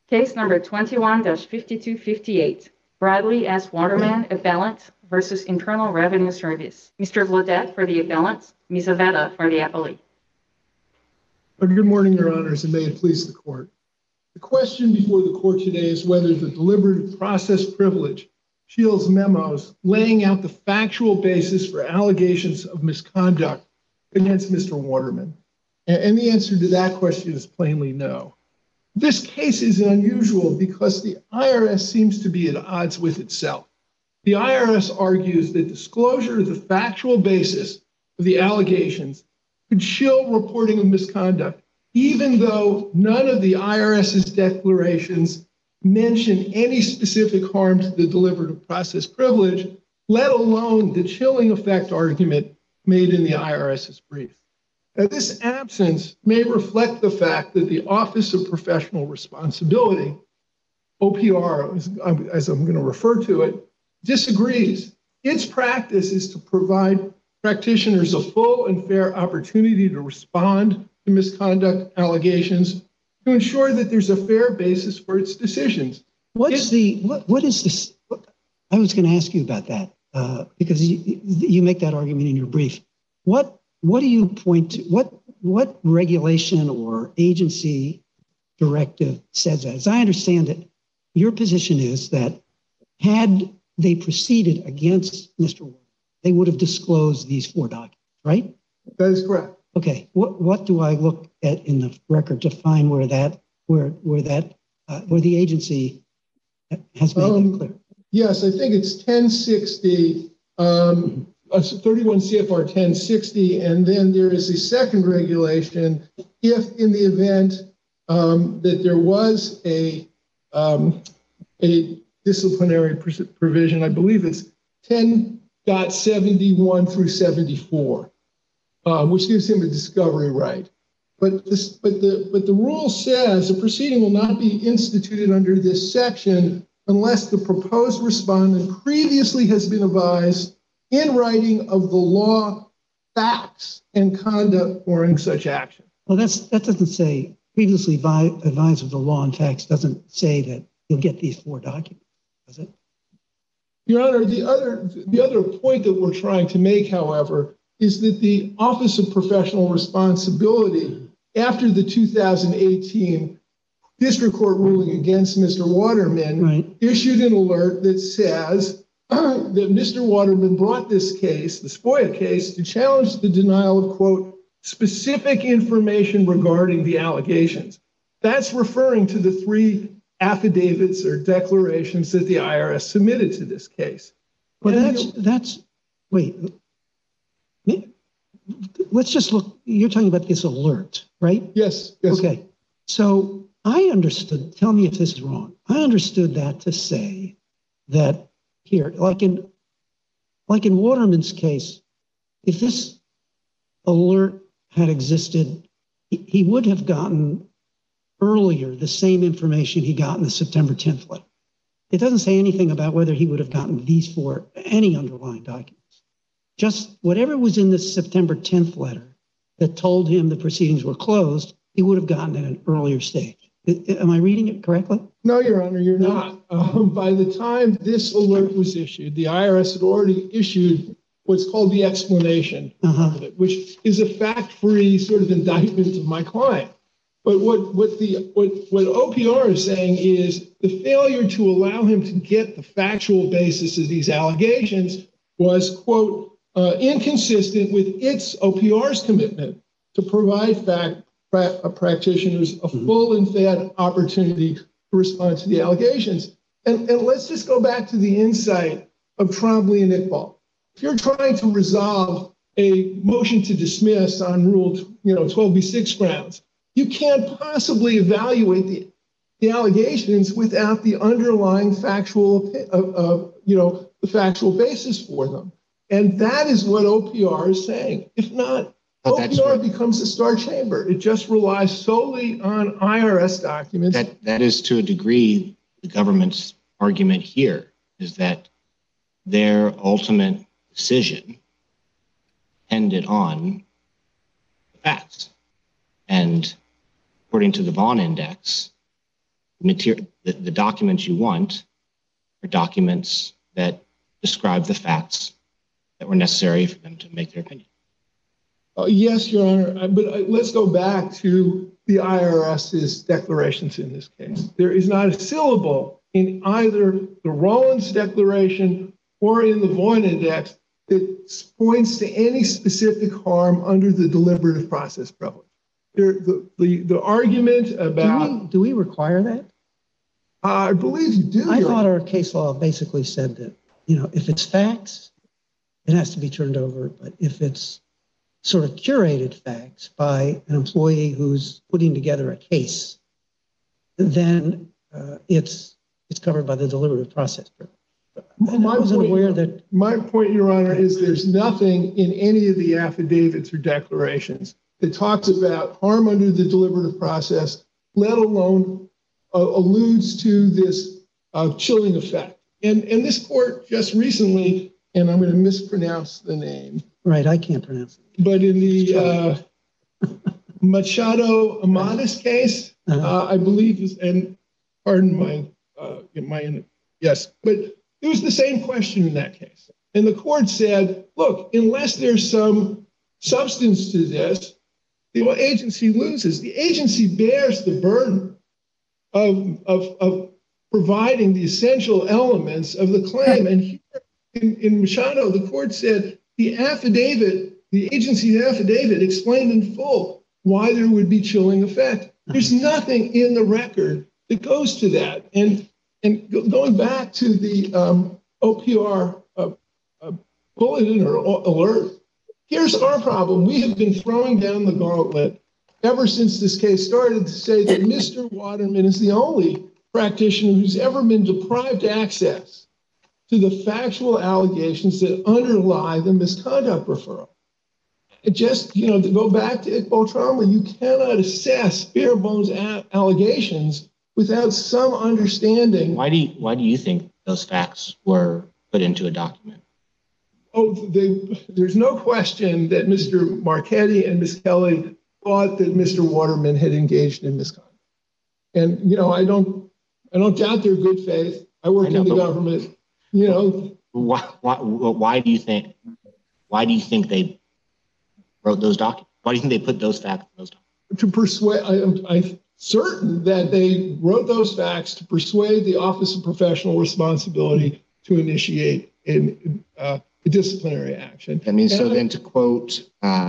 Case number 21-5258, Bradley S. Waterman, appellant, versus Internal Revenue Service. Mr. Vladek for the appellant, Ms. Aveda for the appellee. Good morning, Your Honors, and may it please the Court. The question before the Court today is whether the deliberative process privilege shields memos laying out the factual basis for allegations of misconduct against Mr. Waterman. And the answer to that question is plainly no. This case is unusual because the IRS seems to be at odds with itself. The IRS argues that disclosure of the factual basis of the allegations could shield reporting of misconduct, even though none of the IRS's declarations mention any specific harm to the deliberative process privilege, let alone the chilling effect argument made in the IRS's brief. Now, this absence may reflect the fact that the Office of Professional Responsibility, OPR, as I'm going to refer to it, disagrees. Its practice is to provide practitioners a full and fair opportunity to respond to misconduct allegations to ensure that there's a fair basis for its decisions. What is this? I was going to ask you about that because you make that argument in your brief. What do you point to? What regulation or agency directive says that? As I understand it, your position is that had they proceeded against Mr. Waterman, they would have disclosed these 4 documents, right? That is correct. Okay. What do I look at in the record to find where the agency has made it clear? Yes, I think it's 1060, 31 CFR 1060, and then there is a second regulation if in the event that there was a disciplinary provision, I believe it's 10.71 through 74, which gives him a discovery right. But the rule says a proceeding will not be instituted under this section unless the proposed respondent previously has been advised in writing of the law, facts, and conduct warranting such action. Well, that doesn't say previously advised of the law and facts. Doesn't say that you'll get these 4 documents, does it? Your Honor, the other point that we're trying to make, however, is that the Office of Professional Responsibility, after the 2018 district court ruling against Mr. Waterman, issued an alert that says that Mr. Waterman brought this case, the FOIA case, to challenge the denial of, quote, specific information regarding the allegations. That's referring to the 3 affidavits or declarations that the IRS submitted to this case. Well, wait. Let's just look. You're talking about this alert, right? Yes. Okay. So I understood, tell me if this is wrong. I understood that to say that here, like in Waterman's case, if this alert had existed, he would have gotten earlier the same information he got in the September 10th letter. It doesn't say anything about whether he would have gotten these 4, any underlying documents. Just whatever was in the September 10th letter that told him the proceedings were closed, he would have gotten at an earlier stage. Am I reading it correctly? No, Your Honor, you're not. By the time this alert was issued, the IRS had already issued what's called the explanation, which is a fact-free sort of indictment of my client. But what OPR is saying is the failure to allow him to get the factual basis of these allegations was, quote, inconsistent with its OPR's commitment to provide practitioners a full and fair opportunity to respond to the allegations. And let's just go back to the insight of Trombley and Iqbal. If you're trying to resolve a motion to dismiss on Rule 12b6 grounds, you can't possibly evaluate the allegations without the underlying factual, the factual basis for them. And that is what OPR is saying. If not, OPR becomes a star chamber. It just relies solely on IRS documents. That is, to a degree, the government's argument here is that their ultimate decision depended on facts. And according to the Vaughn Index, the documents you want are documents that describe the facts that were necessary for them to make their opinion. Yes, Your Honor, but let's go back to the IRS's declarations in this case. There is not a syllable in either the Rollins declaration or in the Vaughn Index that points to any specific harm under the deliberative process privilege. The argument about... Do we require that? I believe you do. I thought our case law basically said that, if it's facts, it has to be turned over. But if it's sort of curated facts by an employee who's putting together a case, then it's covered by the deliberative process privilege. My point, Your Honor, is there's nothing in any of the affidavits or declarations that talks about harm under the deliberative process, let alone alludes to this chilling effect. And this court just recently, and I'm going to mispronounce the name. Right, I can't pronounce it. But in the Machado Amadas case, I believe, and pardon yes, but it was the same question in that case. And the court said, look, unless there's some substance to this, the agency loses. The agency bears the burden of providing the essential elements of the claim. And here in Machado, the court said the agency's affidavit explained in full why there would be chilling effect. There's nothing in the record that goes to that. And going back to the OPR bulletin or alert, here's our problem. We have been throwing down the gauntlet ever since this case started to say that Mr. Waterman is the only practitioner who's ever been deprived access to the factual allegations that underlie the misconduct referral. Just, to go back to Iqbal Trauma, you cannot assess bare bones allegations without some understanding. Why do you think those facts were put into a document? There's no question that Mr. Marchetti and Ms. Kelly thought that Mr. Waterman had engaged in misconduct. And, I don't doubt their good faith. I work in the government, Why do you think they wrote those documents? Why do you think they put those facts in those documents? To persuade, I'm certain that they wrote those facts to persuade the Office of Professional Responsibility to initiate a disciplinary action. That means, so then to quote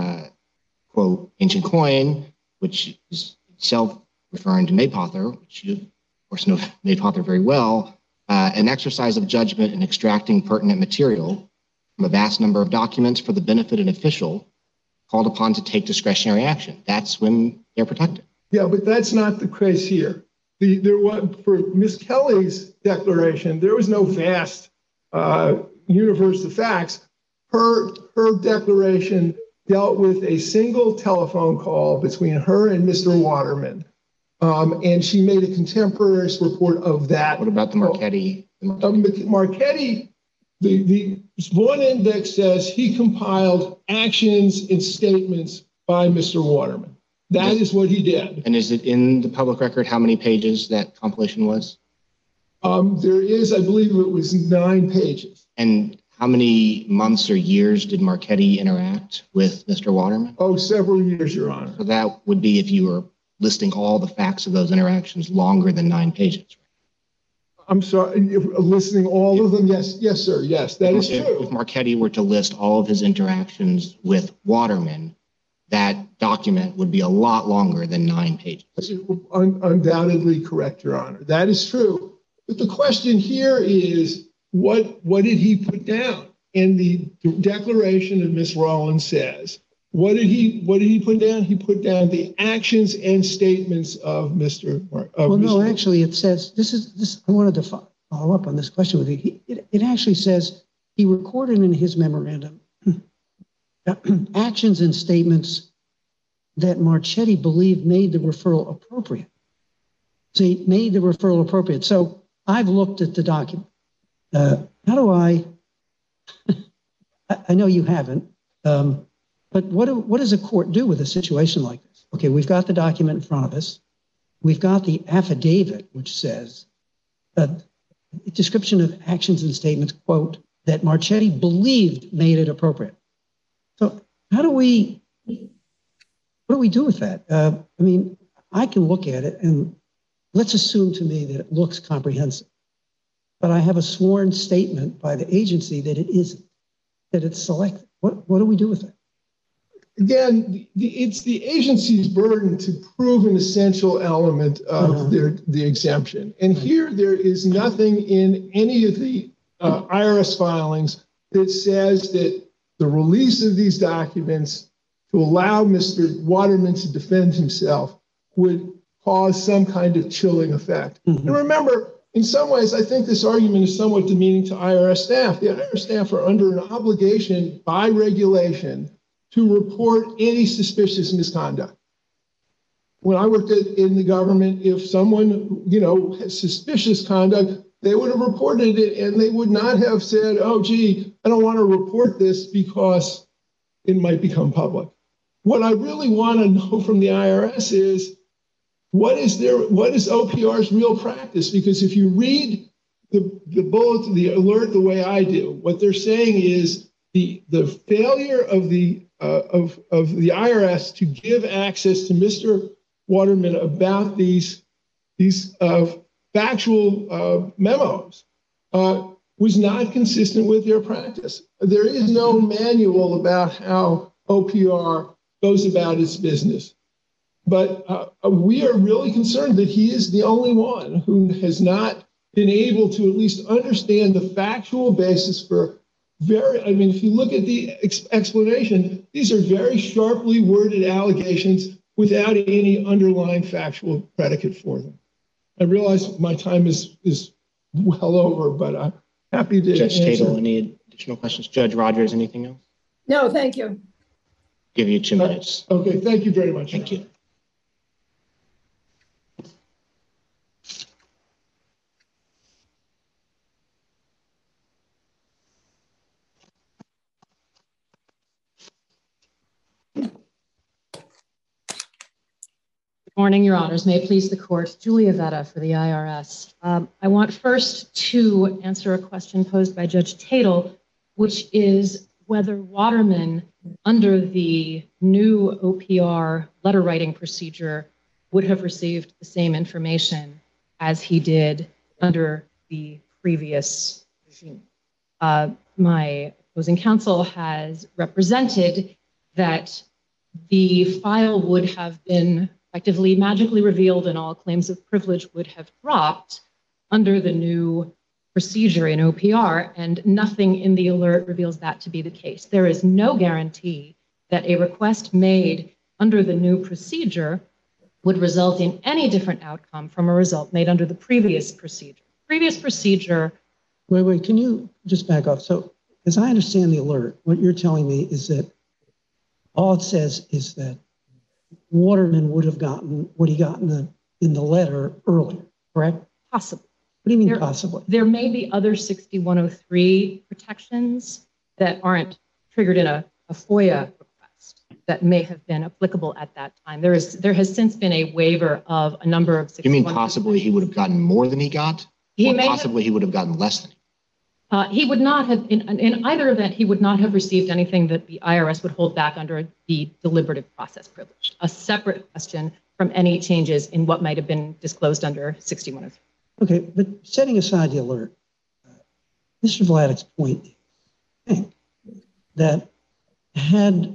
Ancient Coin, which is itself referring to Mapother, which you, of course, know Mapother very well, an exercise of judgment in extracting pertinent material from a vast number of documents for the benefit of an official called upon to take discretionary action. That's when they're protected. Yeah, but that's not the case here. For Ms. Kelly's declaration, there was no vast universe of facts. Her declaration dealt with a single telephone call between her and Mr. Waterman. And she made a contemporaneous report of that. What about the Marchetti? Marchetti, the Vaughn Index says he compiled actions and statements by Mr. Waterman. That is what he did. And is it in the public record how many pages that compilation was? There is, I believe it was 9 pages. And how many months or years did Marchetti interact with Mr. Waterman? Oh, several years, Your Honor. So that would be, if you were listing all the facts of those interactions, longer than 9 pages. I'm sorry, listing all of them? Yes, sir. Yes, that is true. If Marchetti were to list all of his interactions with Waterman, that document would be a lot longer than 9 pages. Undoubtedly correct, Your Honor. That is true. But the question here is, what did he put down? And the declaration of Ms. Rollins says, what did he put down? He put down the actions and statements of Mr. No, actually, it says, this. I wanted to follow up on this question with you. It actually says he recorded in his memorandum actions and statements that Marchetti believed made the referral appropriate. So he made the referral appropriate. So I've looked at the document. How do I know you haven't, but what does a court do with a situation like this? Okay, we've got the document in front of us. we've got the affidavit, which says a description of actions and statements, quote, that Marchetti believed made it appropriate. So what do we do with that? I mean, I can look at it and let's assume to me that it looks comprehensive, but I have a sworn statement by the agency that it isn't, that it's selected. What do we do with it? Again, it's the agency's burden to prove an essential element of the exemption. And here there is nothing in any of the IRS filings that says that the release of these documents to allow Mr. Waterman to defend himself would cause some kind of chilling effect. And remember, in some ways, I think this argument is somewhat demeaning to IRS staff. The IRS staff are under an obligation by regulation to report any suspicious misconduct. When I worked in the government, if someone, had suspicious conduct, they would have reported it and they would not have said, oh, gee, I don't want to report this because it might become public. What I really want to know from the IRS is what is OPR's real practice? Because if you read the alert the way I do, what they're saying is the failure of the IRS to give access to Mr. Waterman about these factual memos was not consistent with their practice. There is no manual about how OPR goes about its business. But we are really concerned that he is the only one who has not been able to at least understand the factual basis for if you look at the explanation, these are very sharply worded allegations without any underlying factual predicate for them. I realize my time is well over, but I'm happy to Judge answer. Tatel, any additional questions? Judge Rogers, anything else? No, thank you. Give you 2 minutes. Okay, thank you very much. Thank you. Good morning, Your Honors. May it please the court. Julia Vetta for the IRS. I want first to answer a question posed by Judge Tatel, which is whether Waterman, under the new OPR letter writing procedure, would have received the same information as he did under the previous regime. My opposing counsel has represented that the file would have been effectively magically revealed and all claims of privilege would have dropped under the new procedure in OPR, and nothing in the alert reveals that to be the case. There is no guarantee that a request made under the new procedure would result in any different outcome from a result made under the previous procedure. Wait, can you just back off? So as I understand the alert, what you're telling me is that all it says is that Waterman would have gotten what he got in the letter earlier, correct? Possibly. What do you mean possibly? There may be other 6103 protections that aren't triggered in a FOIA request that may have been applicable at that time. There has since been a waiver of a number of 6103. You mean possibly he would have gotten more than he got? He would have gotten less than he got? He would not have, in either event, he would not have received anything that the IRS would hold back under the deliberative process privilege, a separate question from any changes in what might have been disclosed under 6103. Okay, but setting aside the alert, Mr. Vladek's point is that had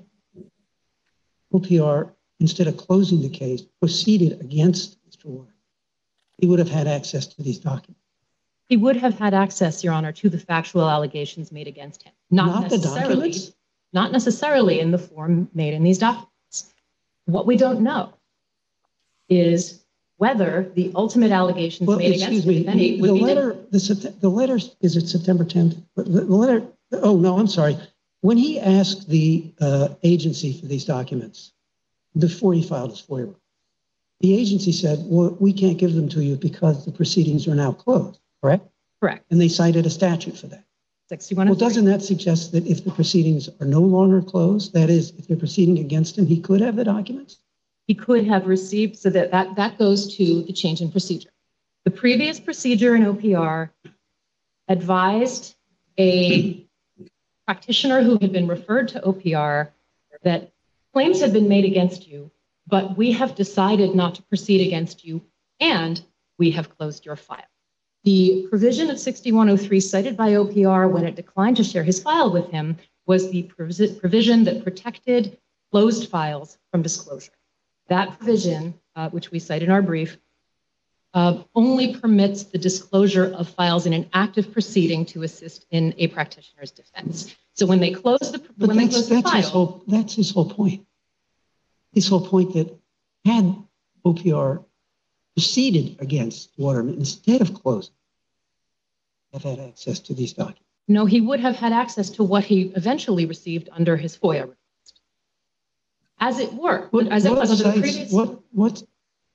OPR, instead of closing the case, proceeded against Mr. Waterman, he would have had access to these documents. He would have had access, Your Honor, to the factual allegations made against him. Not necessarily in the form made in these documents. What we don't know is whether the ultimate allegations made against him, if any, would be the letter, is it September 10th? The letter, oh no, I'm sorry. When he asked the agency for these documents, before he filed his FOIA, the agency said, well, we can't give them to you because the proceedings are now closed, correct? Correct. And they cited a statute for that. 6103. Well, doesn't that suggest that if the proceedings are no longer closed, that is, if they're proceeding against him, he could have the documents? he could have received, so that goes to the change in procedure. The previous procedure in OPR advised a practitioner who had been referred to OPR that claims had been made against you, but we have decided not to proceed against you, and we have closed your file. The provision of 6103 cited by OPR when it declined to share his file with him was the provision that protected closed files from disclosure. That provision, which we cite in our brief, only permits the disclosure of files in an active proceeding to assist in a practitioner's defense. So when they close the file, that's his whole point. His whole point that had OPR proceeded against Waterman instead of closing, have had access to these documents. No, he would have had access to what he eventually received under his FOIA request. As it were, as it was under the previous.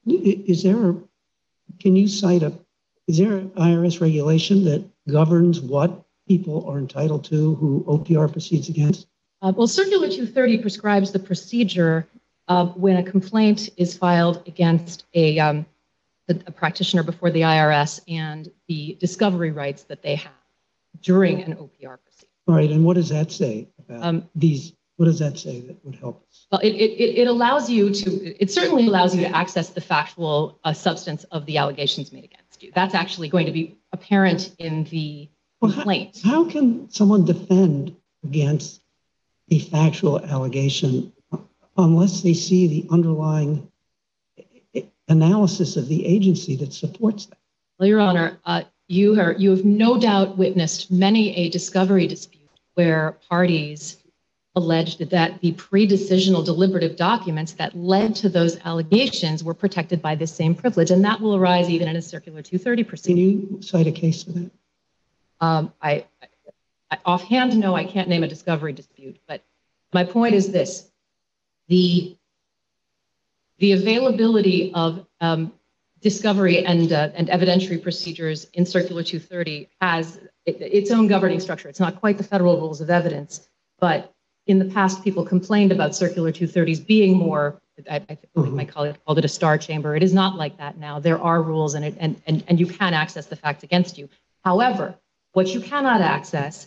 Can you cite is there an IRS regulation that governs what people are entitled to who OPR proceeds against? Well, Circular 230 prescribes the procedure when a complaint is filed against a practitioner before the IRS and the discovery rights that they have during an OPR proceeding. All right, and what does that say about these? What does that say that would help us? Well, it allows you to, it certainly allows you to access the factual substance of the allegations made against you. That's actually going to be apparent in the complaint. How can someone defend against a factual allegation unless they see the underlying analysis of the agency that supports that? Well, Your Honor, you have no doubt witnessed many a discovery dispute where parties alleged that the pre-decisional deliberative documents that led to those allegations were protected by this same privilege, and that will arise even in a Circular 230 proceeding. Can you cite a case for that? I offhand, no, I can't name a discovery dispute, but my point is this. The availability of discovery and evidentiary procedures in Circular 230 has its own governing structure. It's not quite the federal rules of evidence, but in the past, people complained about Circular 230s being more, I think my colleague called it a star chamber. It is not like that now. There are rules and you can access the facts against you. However, what you cannot access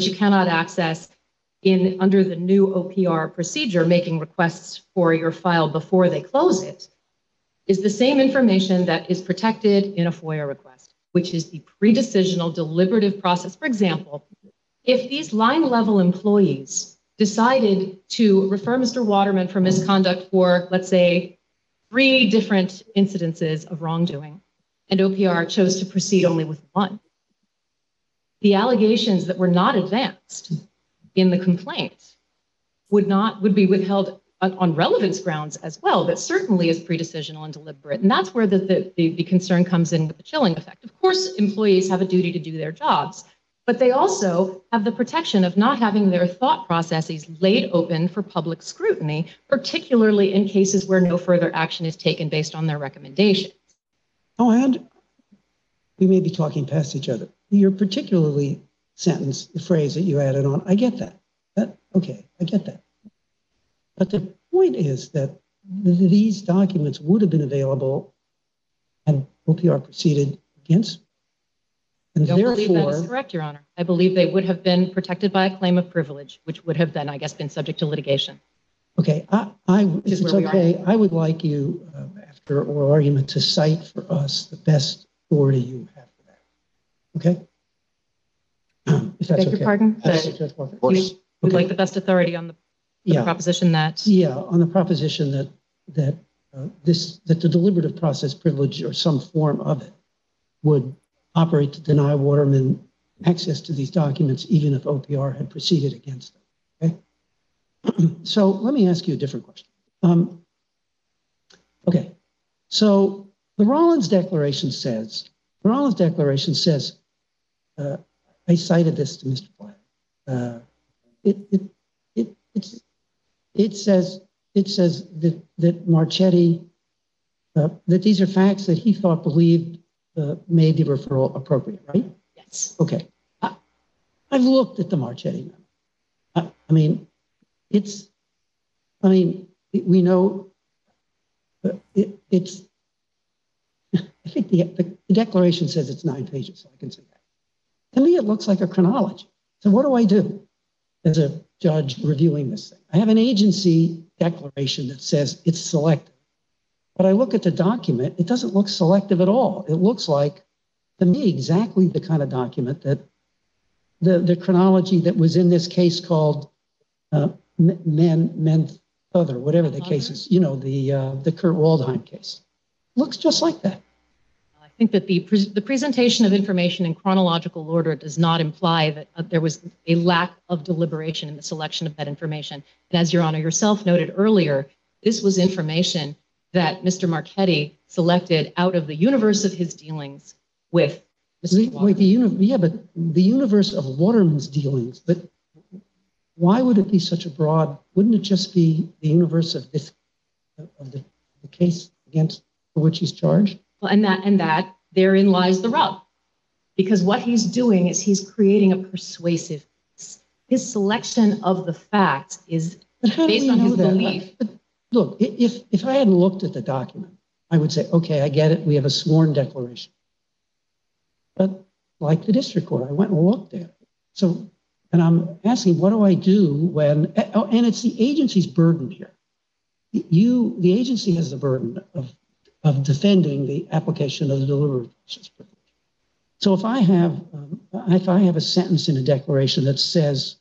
under the new OPR procedure, making requests for your file before they close it, is the same information that is protected in a FOIA request, which is the pre-decisional deliberative process. For example, if these line-level employees decided to refer Mr. Waterman for misconduct for, let's say, 3 different incidences of wrongdoing, and OPR chose to proceed only with 1, the allegations that were not advanced in the complaint would be withheld on relevance grounds as well, but certainly as pre-decisional and deliberate. And that's where the concern comes in with the chilling effect. Of course, employees have a duty to do their jobs, but they also have the protection of not having their thought processes laid open for public scrutiny, particularly in cases where no further action is taken based on their recommendations. Oh, and we may be talking past each other. Your particularly sentence, the phrase that you added on, I get that. Okay, I get that. But the point is that these documents would have been available had OPR proceeded against. And I don't believe that therefore, is correct, Your Honor. I believe they would have been protected by a claim of privilege, which would have then, I guess, been subject to litigation. okay, if it's okay, I would like you, after oral argument, to cite for us the best authority you have for that. Okay? If that's Beg your pardon? Of course. We'd like the best authority on the proposition that. Yeah, on the proposition that the deliberative process privilege or some form of it would operate to deny Waterman access to these documents, even if OPR had proceeded against them. Okay. So let me ask you a different question. Okay. So the Rollins Declaration says, I cited this to Mr. Black. It says that Marchetti, that these are facts that he believed made the referral appropriate, right? Yes. Okay. I've looked at the Marchetti memo. We know it's, I think the declaration says it's 9 pages, so I can say that. To me, it looks like a chronology. So what do I do as a judge reviewing this thing? I have an agency declaration that says it's selective. But I look at the document, it doesn't look selective at all. It looks like, to me, exactly the kind of document that the chronology that was in this case called Other, whatever the case is, you know, the Kurt Waldheim case. Looks just like that. I think that the presentation of information in chronological order does not imply that there was a lack of deliberation in the selection of that information. And as Your Honor yourself noted earlier, this was information that Mr. Marchetti selected out of the universe of his dealings with Mr. Wait, but the universe of Waterman's dealings, but why would it be such a broad, wouldn't it just be the universe of this, of the case against for which he's charged? Well, and that therein lies the rub, because what he's doing is he's creating a persuasive case. His selection of the facts is based on his belief. But look, if I hadn't looked at the document, I would say, okay, I get it. We have a sworn declaration. But like the district court, I went and looked at it. So, and I'm asking, what do I do when, and it's the agency's burden here. The agency has the burden of defending the application of the deliberative process privilege. So if I have a sentence in a declaration that says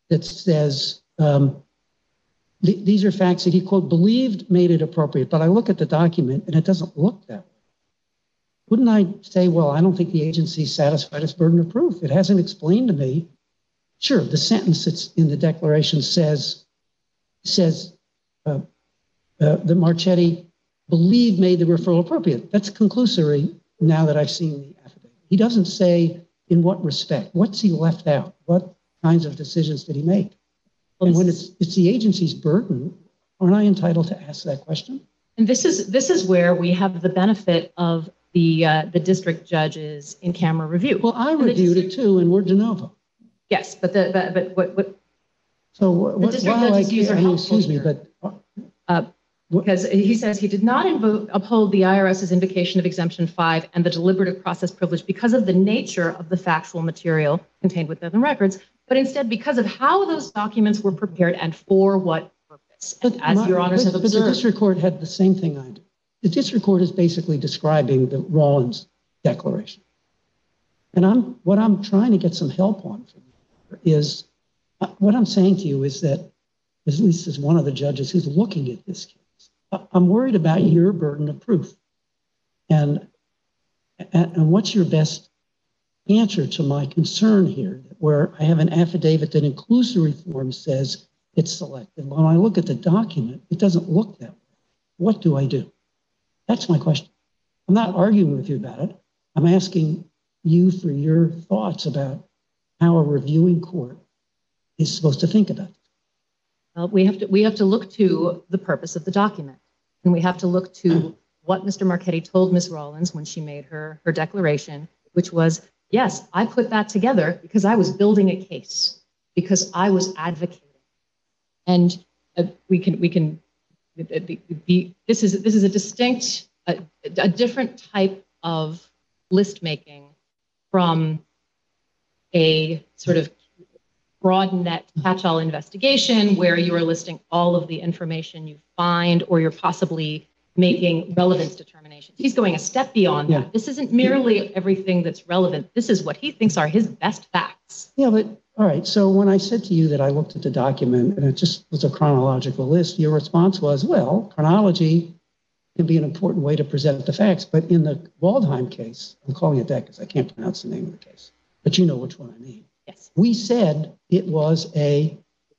these are facts that he, quote, believed made it appropriate, but I look at the document and it doesn't look that way, wouldn't I say, well, I don't think the agency satisfied its burden of proof. It hasn't explained to me. Sure, the sentence that's in the declaration says that Marchetti believed made the referral appropriate. That's conclusory now that I've seen the affidavit. He doesn't say in what respect. What's he left out? What kinds of decisions did he make? And when it's the agency's burden, aren't I entitled to ask that question? And this is where we have the benefit of the district judge's in-camera review. Well, I reviewed it too, and we're de novo. Yes, but what? So what? Excuse me, but because he says he did not uphold the IRS's invocation of Exemption 5 and the deliberative process privilege because of the nature of the factual material contained within the records, but instead because of how those documents were prepared and for what purpose. And as Your Honors have observed. But the district court had the same thing I do. The district court is basically describing the Rawlins declaration. And what I'm trying to get some help on from you is, what I'm saying to you is that, at least as one of the judges who's looking at this case, I'm worried about your burden of proof. And what's your best answer to my concern here, where I have an affidavit that in conclusory form says it's selective. When I look at the document, it doesn't look that way. What do I do? That's my question. I'm not arguing with you about it. I'm asking you for your thoughts about how a reviewing court is supposed to think about it. Well, we have to look to the purpose of the document, and we have to look to what Mr. Marchetti told Ms. Rawlins when she made her declaration, which was, yes, I put that together because I was building a case, because I was advocating, and this is a distinct, a different type of list making from a sort of broad net catch-all investigation where you are listing all of the information you find, or you're possibly making relevance determinations. He's going a step beyond that. This isn't merely everything that's relevant. This is what he thinks are his best facts. Yeah, but all right. So when I said to you that I looked at the document and it just was a chronological list, your response was, well, chronology can be an important way to present the facts. But in the Waldheim case, I'm calling it that because I can't pronounce the name of the case, but you know which one I mean. Yes. We said it was a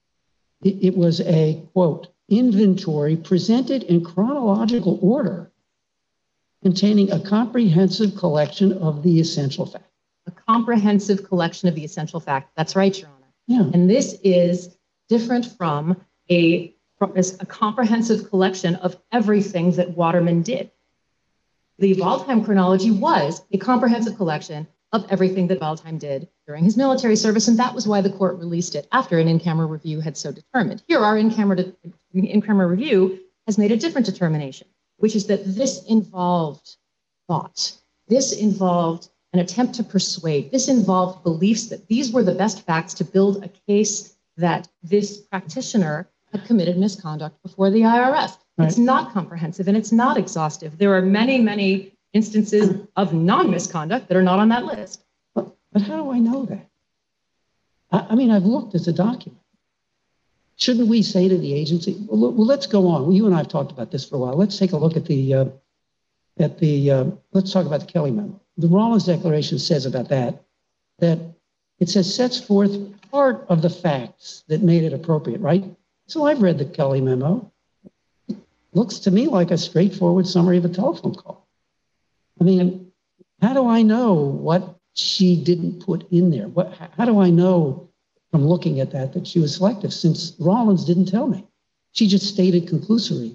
quote, inventory presented in chronological order containing a comprehensive collection of the essential facts. A comprehensive collection of the essential facts. That's right, Your Honor. Yeah. And this is different from a comprehensive collection of everything that Waterman did. The Waldheim chronology was a comprehensive collection of everything that Waldheim did during his military service, and that was why the court released it after an in-camera review had so determined. Here, our in-camera review has made a different determination. which is that this involved thoughts. This involved an attempt to persuade. This involved beliefs that these were the best facts to build a case that this practitioner had committed misconduct before the IRS. Right. It's not comprehensive and it's not exhaustive. There are many, many instances of non-misconduct that are not on that list. But how do I know that? I mean, I've looked at the document. Shouldn't we say to the agency, well, let's go on. You and I have talked about this for a while. Let's take a look at let's talk about the Kelly memo. The Rollins Declaration says about that it says sets forth part of the facts that made it appropriate, right? So I've read the Kelly memo. It looks to me like a straightforward summary of a telephone call. I mean, how do I know what she didn't put in there? How do I know from looking at that she was selective, since Rollins didn't tell me? She just stated conclusorily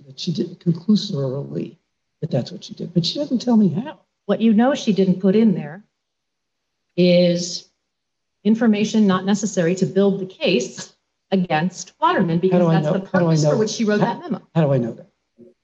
that that's what she did, but she doesn't tell me how. What you know she didn't put in there is information not necessary to build the case against Waterman, because that's the purpose for which she wrote that memo. How do I know that?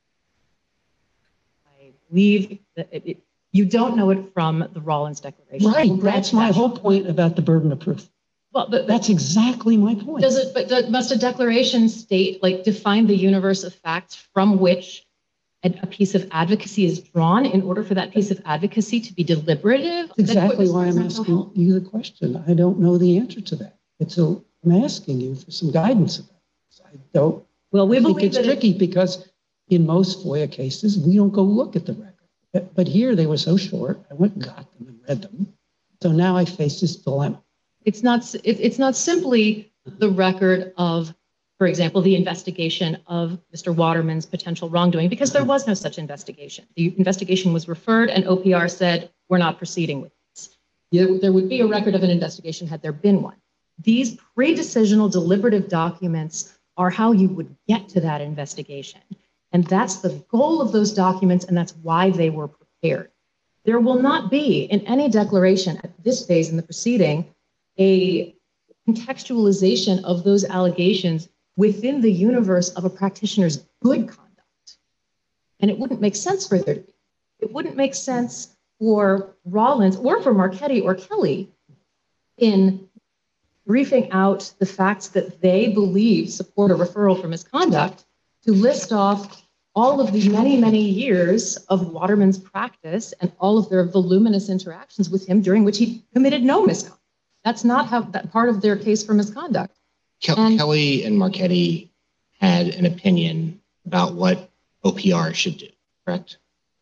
I believe that you don't know it from the Rollins Declaration. Right, that's my whole point about the burden of proof. Well, that's exactly my point. Must a declaration state, define the universe of facts from which a piece of advocacy is drawn in order for that piece of advocacy to be deliberative? That's exactly why I'm asking you the question. I don't know the answer to that. I'm asking you for some guidance about this. I don't. Well, we think believe it's tricky because in most FOIA cases, we don't go look at the record. But here they were so short, I went and got them and read them. So now I face this dilemma. It's not simply the record of, for example, the investigation of Mr. Waterman's potential wrongdoing, because there was no such investigation. The investigation was referred and OPR said, we're not proceeding with this. There would be a record of an investigation had there been one. These pre-decisional deliberative documents are how you would get to that investigation. And that's the goal of those documents, and that's why they were prepared. There will not be in any declaration at this phase in the proceeding a contextualization of those allegations within the universe of a practitioner's good conduct. And it wouldn't make sense for there to be. It wouldn't make sense for Rollins or for Marchetti or Kelly in briefing out the facts that they believe support a referral for misconduct to list off all of the many, many years of Waterman's practice and all of their voluminous interactions with him during which he committed no misconduct. That's not how that part of their case for misconduct. Kelly and Marchetti had an opinion about what OPR should do, correct?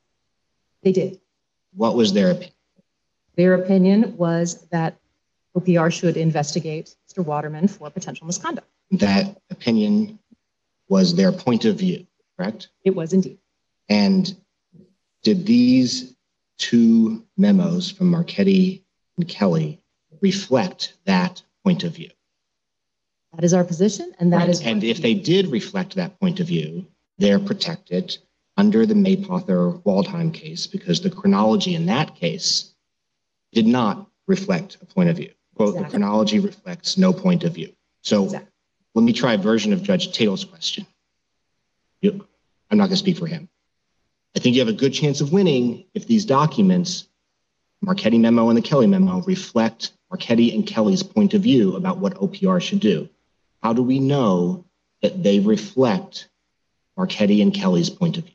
They did. What was their opinion? Their opinion was that OPR should investigate Mr. Waterman for potential misconduct. That opinion was their point of view, correct? It was indeed. And did these two memos from Marchetti and Kelly reflect that point of view? That is our position, and that is. And if they did reflect that point of view, they're protected under the Maypother-Waldheim case because the chronology in that case did not reflect a point of view. Quote, exactly. The chronology reflects no point of view. So exactly. Let me try a version of Judge Tatel's question. I'm not going to speak for him. I think you have a good chance of winning if these documents, Marchetti memo and the Kelly memo, reflect Marchetti and Kelly's point of view about what OPR should do. How do we know that they reflect Marchetti and Kelly's point of view?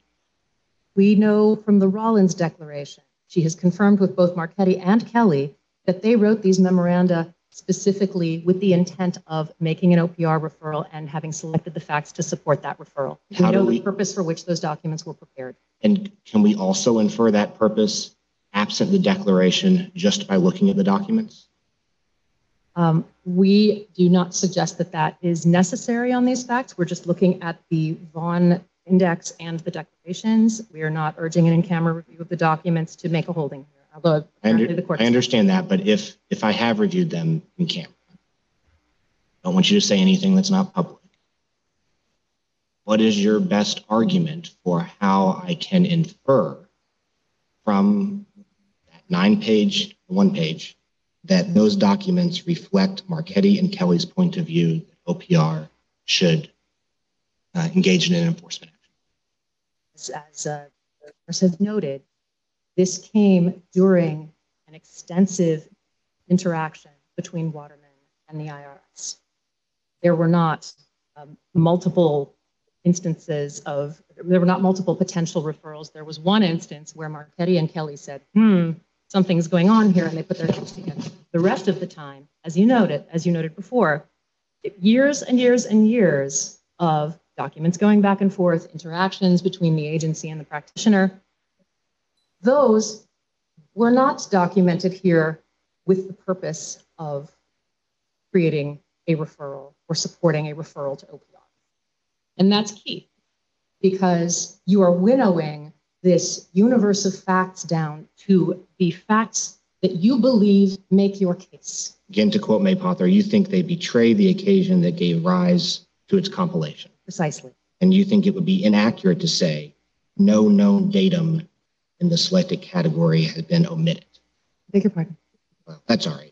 We know from the Rollins Declaration, she has confirmed with both Marchetti and Kelly that they wrote these memoranda specifically with the intent of making an OPR referral and having selected the facts to support that referral. We know the purpose for which those documents were prepared. And can we also infer that purpose absent the declaration just by looking at the documents? We do not suggest that that is necessary on these facts. We're just looking at the Vaughn Index and the declarations. We are not urging an in-camera review of the documents to make a holding here. Although I understand that, but if I have reviewed them in camera, I don't want you to say anything that's not public. What is your best argument for how I can infer from that 9-page, 1-page, that those documents reflect Marchetti and Kelly's point of view that OPR should engage in an enforcement action? As has noted, this came during an extensive interaction between Waterman and the IRS. There were not multiple potential referrals. There was one instance where Marchetti and Kelly said, something's going on here, and they put their heads together. The rest of the time, as you noted before, years and years and years of documents going back and forth, interactions between the agency and the practitioner. Those were not documented here with the purpose of creating a referral or supporting a referral to OPR. And that's key, because you are winnowing this universe of facts down to the facts that you believe make your case. Again, to quote Maypother, you think they betray the occasion that gave rise to its compilation. Precisely. And you think it would be inaccurate to say no known datum in the selected category has been omitted. Beg your pardon. Well, that's all right.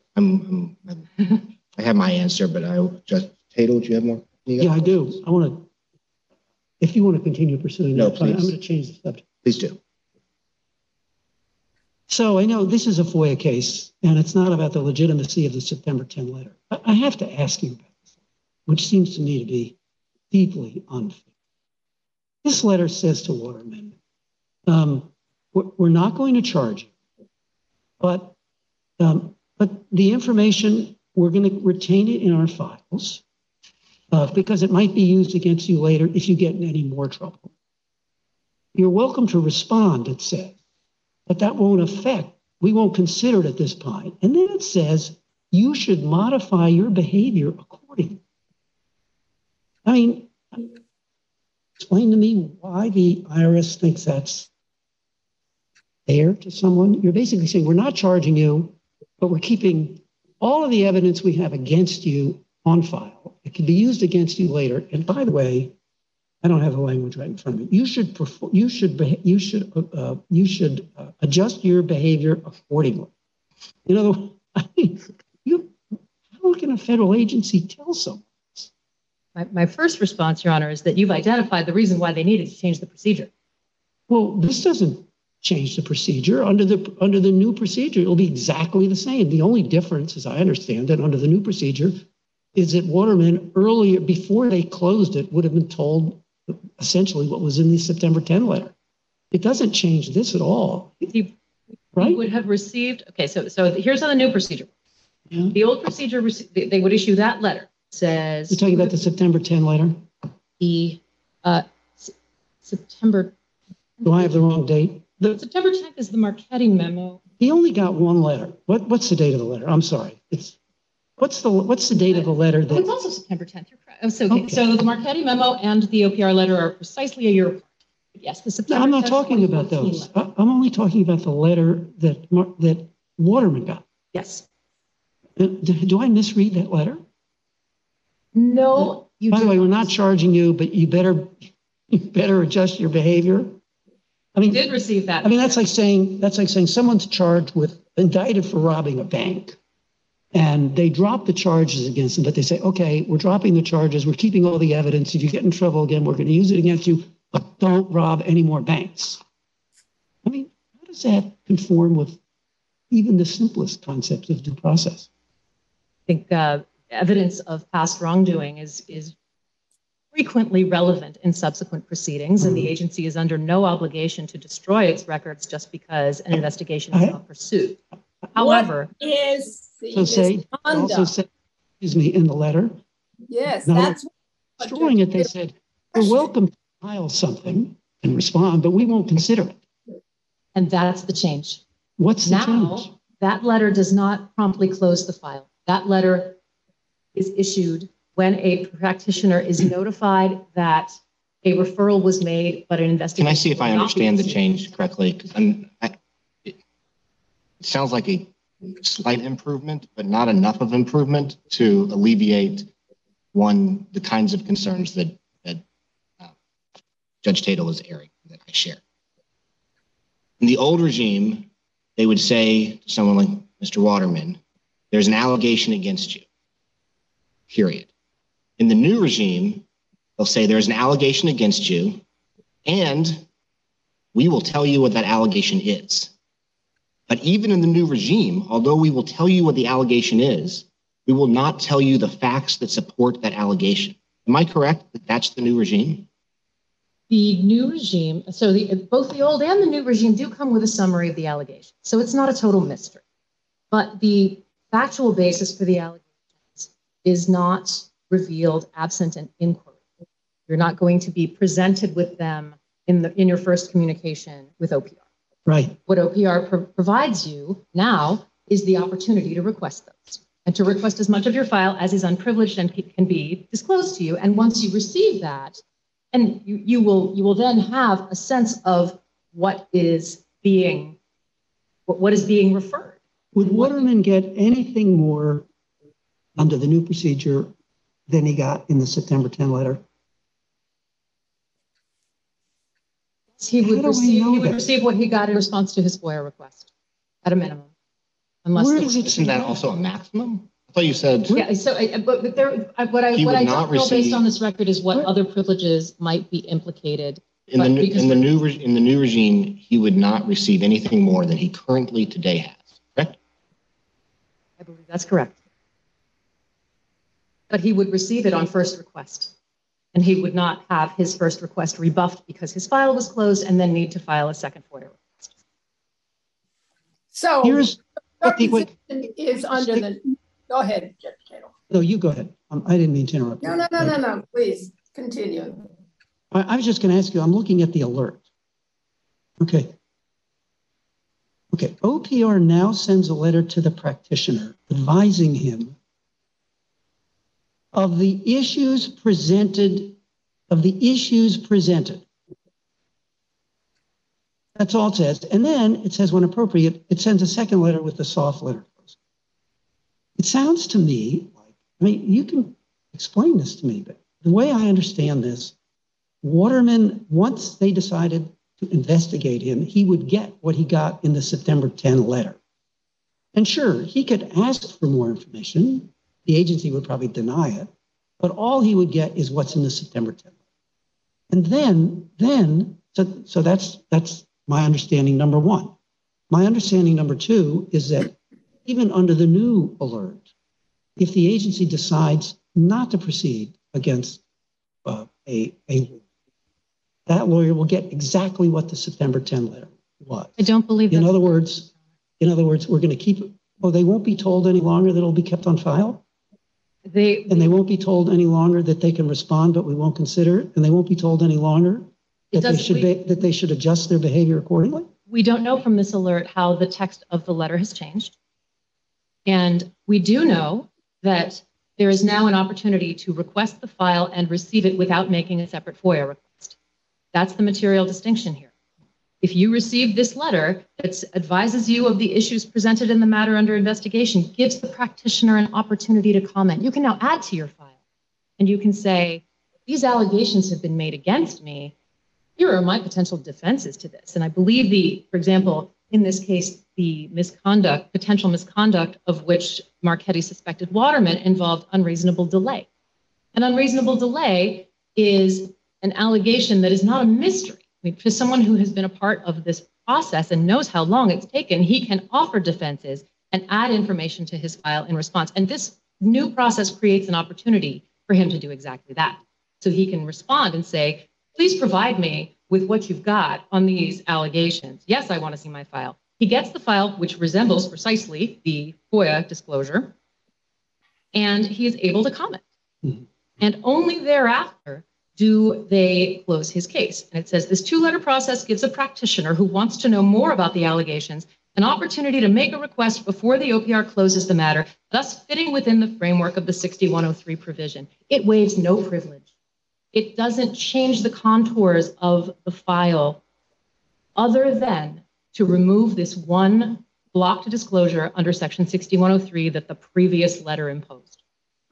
I have my answer, but Tato, do you have more? Yeah, I do. If you want to continue pursuing No, that, please. I'm going to change the subject. Please do. So I know this is a FOIA case, and it's not about the legitimacy of the September 10 letter. I have to ask you about this, which seems to me to be deeply unfair. This letter says to Waterman, we're not going to charge you, but the information, we're going to retain it in our files because it might be used against you later if you get in any more trouble. You're welcome to respond, it says, but that won't affect, we won't consider it at this point. And then it says you should modify your behavior accordingly. I mean, explain to me why the IRS thinks that's fair to someone. You're basically saying we're not charging you, but we're keeping all of the evidence we have against you on file. It can be used against you later. And by the way, I don't have the language right in front of me. You should adjust your behavior accordingly. In other words, I mean, how can a federal agency tell someone? My first response, Your Honor, is that you've identified the reason why they needed to change the procedure. Well, this doesn't change the procedure. Under the new procedure, it'll be exactly the same. The only difference, as I understand it, under the new procedure, is that Waterman earlier, before they closed it, would have been told essentially what was in the September 10 letter. It doesn't change this at all, right? He would have received, okay, so here's how the new procedure works. Yeah. The old procedure, they would issue that letter. Says you're talking about the September 10 letter? The September. Do I have the wrong date? September 10th is the Marchetti memo. He only got one letter. What's the date of the letter? I'm sorry. What's the date of the letter? It's also September 10th. You're correct. Okay. So the Marchetti memo and the OPR letter are precisely a year apart. Yes, the September. No, I'm not talking about those. I'm only talking about the letter that Waterman got. Yes. Do I misread that letter? No, you. By the way, we're not charging you, but you better adjust your behavior. I mean, you did receive that. I mean, that's like saying someone's indicted for robbing a bank, and they drop the charges against them, but they say, okay, we're dropping the charges, we're keeping all the evidence. If you get in trouble again, we're going to use it against you, but don't rob any more banks. I mean, how does that conform with even the simplest concepts of due process? I think evidence of past wrongdoing is frequently relevant in subsequent proceedings, and the agency is under no obligation to destroy its records just because an investigation is not pursued. However, also say, excuse me, in the letter. Yes, that's destroying it. They said, we're welcome to file something and respond, but we won't consider it. And that's the change. What's the change? That letter does not promptly close the file. That letter is issued when a practitioner is notified that a referral was made, but an investigation. Can I see if I understand the change correctly? Because it sounds like a slight improvement, but not enough of improvement to alleviate the kinds of concerns that Judge Tatel was airing that I share. In the old regime, they would say to someone like Mr. Waterman, there's an allegation against you, period. In the new regime, they'll say there's an allegation against you, and we will tell you what that allegation is. But even in the new regime, although we will tell you what the allegation is, we will not tell you the facts that support that allegation. Am I correct that that's the new regime? The new regime, so both the old and the new regime do come with a summary of the allegations. So it's not a total mystery. But the factual basis for the allegations is not revealed absent an inquiry. You're not going to be presented with them in your first communication with OPR. Right. What OPR provides you now is the opportunity to request those and to request as much of your file as is unprivileged and can be disclosed to you. And once you receive that, and you will then have a sense of what is being referred. Would Waterman get anything more under the new procedure than he got in the September 10 letter? He would receive what he got in response to his FOIA request, at a minimum. Isn't that also a maximum? I thought you said. Yeah. So, what I don't know based on this record is what other privileges might be implicated. In the new regime, he would not receive anything more than he currently today has. Correct? I believe that's correct. But he would receive it on first request. And he would not have his first request rebuffed because his file was closed and then need to file a second FOIA request. So here's your position is under the. Go ahead, Judge Tatel. No, you go ahead. I didn't mean to interrupt. No. Please continue. I was just going to ask you, I'm looking at the alert. Okay. OPR now sends a letter to the practitioner advising him of the issues presented. That's all it says. And then it says, when appropriate, it sends a second letter with the soft letter. It sounds to me like, you can explain this to me, but the way I understand this, Waterman, once they decided to investigate him, he would get what he got in the September 10 letter. And sure, he could ask for more information. The agency would probably deny it, but all he would get is what's in the September 10 letter. And then, so that's my understanding number one. My understanding number two is that even under the new alert, if the agency decides not to proceed against a lawyer, that lawyer will get exactly what the September 10 letter was. I don't believe that. In other words, we're going to keep it. Oh, they won't be told any longer that it'll be kept on file? They won't be told any longer that they can respond, but we won't consider it? And they won't be told any longer that they should adjust their behavior accordingly? We don't know from this alert how the text of the letter has changed. And we do know that there is now an opportunity to request the file and receive it without making a separate FOIA request. That's the material distinction here. If you receive this letter that advises you of the issues presented in the matter under investigation, gives the practitioner an opportunity to comment, you can now add to your file. And you can say, these allegations have been made against me. Here are my potential defenses to this. And I believe for example, in this case, the potential misconduct of which Marchetti suspected Waterman involved unreasonable delay. An unreasonable delay is an allegation that is not a mystery. I mean, for someone who has been a part of this process and knows how long it's taken, he can offer defenses and add information to his file in response. And this new process creates an opportunity for him to do exactly that. So he can respond and say, please provide me with what you've got on these allegations. Yes, I want to see my file. He gets the file, which resembles precisely the FOIA disclosure, and he is able to comment. Mm-hmm. And only thereafter do they close his case. And it says this two-letter process gives a practitioner who wants to know more about the allegations an opportunity to make a request before the OPR closes the matter, thus fitting within the framework of the 6103 provision. It waives no privilege. It doesn't change the contours of the file other than to remove this one block to disclosure under section 6103 that the previous letter imposed.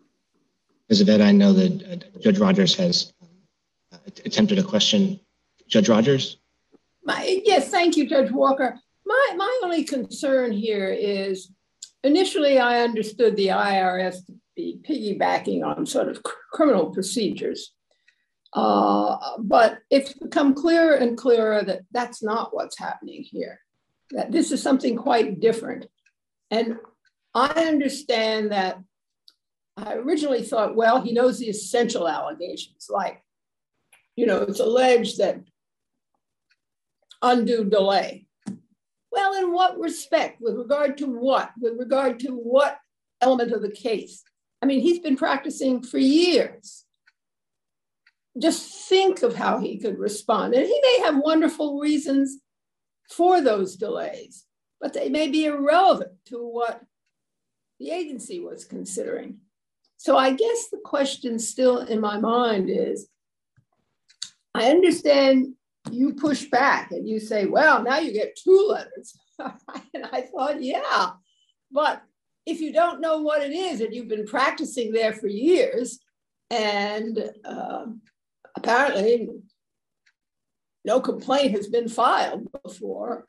Ms. Aveda, I know that Judge Rogers has attempted a question. Judge Rogers? Yes, thank you, Judge Walker. My only concern here is initially I understood the IRS to be piggybacking on sort of criminal procedures. But it's become clearer and clearer that that's not what's happening here, that this is something quite different. And I understand that I originally thought, well, he knows the essential allegations, like, you know, it's alleged that undue delay. Well, in what respect? With regard to what? With regard to what element of the case? I mean, he's been practicing for years. Just think of how he could respond. And he may have wonderful reasons for those delays, but they may be irrelevant to what the agency was considering. So I guess the question still in my mind is, I understand you push back and you say, well, now you get 2 letters. And I thought, yeah, but if you don't know what it is and you've been practicing there for years, and apparently no complaint has been filed before,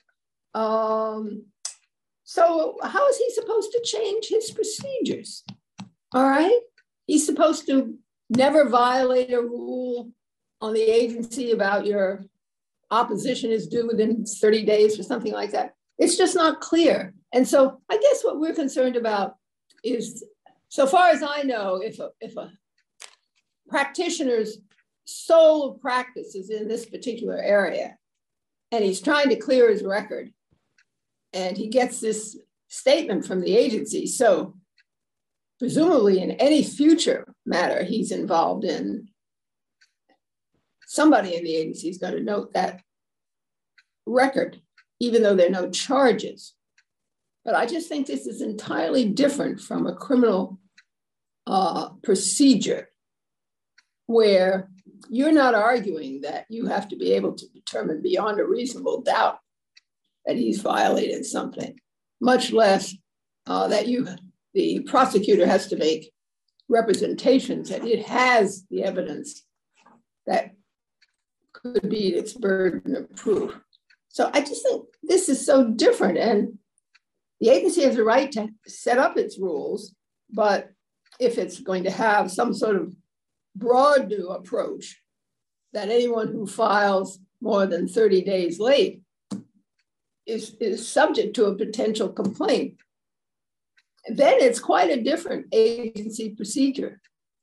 so how is he supposed to change his procedures? All right, he's supposed to never violate a rule on the agency about your opposition is due within 30 days or something like that. It's just not clear. And so I guess what we're concerned about is, so far as I know, if a practitioner's sole practice is in this particular area, and he's trying to clear his record, and he gets this statement from the agency, so presumably in any future matter he's involved in, somebody in the agency is going to note that record, even though there are no charges. But I just think this is entirely different from a criminal procedure where you're not arguing that you have to be able to determine beyond a reasonable doubt that he's violated something, much less that the prosecutor has to make representations that it has the evidence that could be its burden of proof. So I just think this is so different, and the agency has a right to set up its rules, but if it's going to have some sort of broad new approach that anyone who files more than 30 days late is subject to a potential complaint, then it's quite a different agency procedure.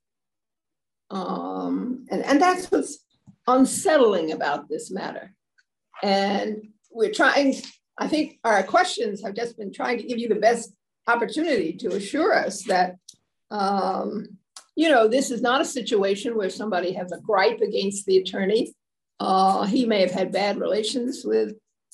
And that's what's unsettling about this matter. And we're trying, I think our questions have just been trying to give you the best opportunity to assure us that, you know, this is not a situation where somebody has a gripe against the attorney. He may have had bad relations with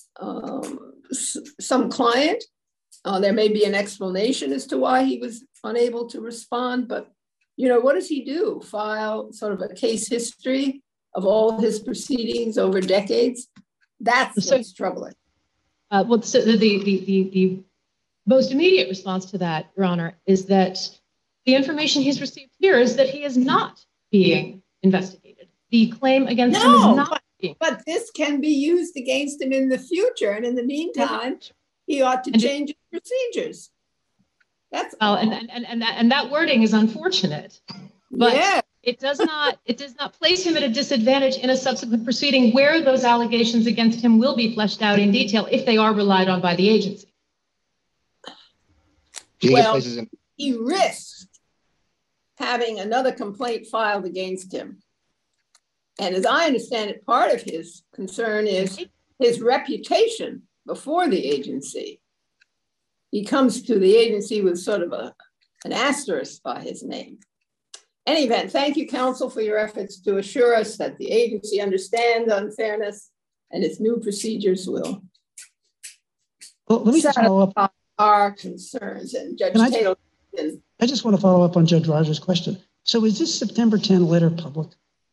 some client. There may be an explanation as to why he was unable to respond, but, you know, what does he do? File sort of a case history of all his proceedings over decades? That's what's troubling. Well, so the most immediate response to that, Your Honor, is that the information he's received here is that he is not being investigated. The claim against him is not being. But this can be used against him in the future. And in the meantime, he ought to change his procedures. That's well, and that wording is unfortunate. But yeah. It does not place him at a disadvantage in a subsequent proceeding where those allegations against him will be fleshed out in detail if they are relied on by the agency. Well, he risks having another complaint filed against him. And as I understand it, part of his concern is his reputation before the agency. He comes to the agency with sort of an asterisk by his name. In any event, thank you, counsel, for your efforts to assure us that the agency understands unfairness and its new procedures will let me just follow up our concerns. And Judge Taylor. I just want to follow up on Judge Rogers' question. So is this September 10 letter public?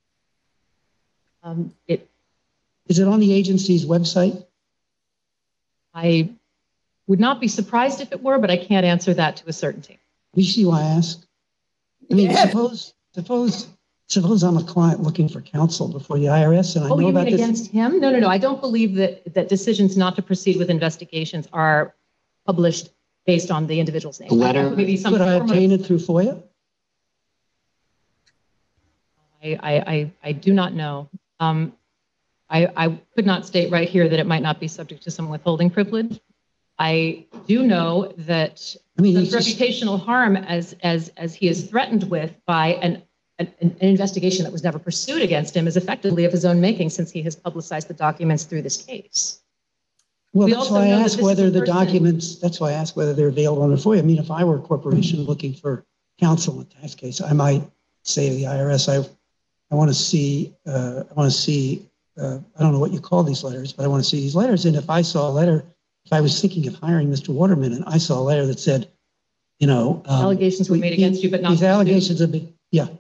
Is it on the agency's website? I would not be surprised if it were, but I can't answer that to a certainty. You see why I ask? I mean, suppose I'm a client looking for counsel before the IRS, and I know about this. Against him? No. I don't believe that decisions not to proceed with investigations are published based on the individual's name. The letter. Could I obtain it through FOIA? I do not know. I could not state right here that it might not be subject to some withholding privilege. I do know that reputational harm, as he is threatened with by an investigation that was never pursued against him, is effectively of his own making, since he has publicized the documents through this case. Well, that's why I asked whether the documents, that's why I asked whether they're available on the FOIA. I mean, if I were a corporation looking for counsel in a tax case, I might say to the IRS, I want to see, I don't know what you call these letters, but I want to see these letters. And if I saw a letter, if I was thinking of hiring Mr. Waterman and I saw a letter that said, allegations were made against you, but not these allegations have been,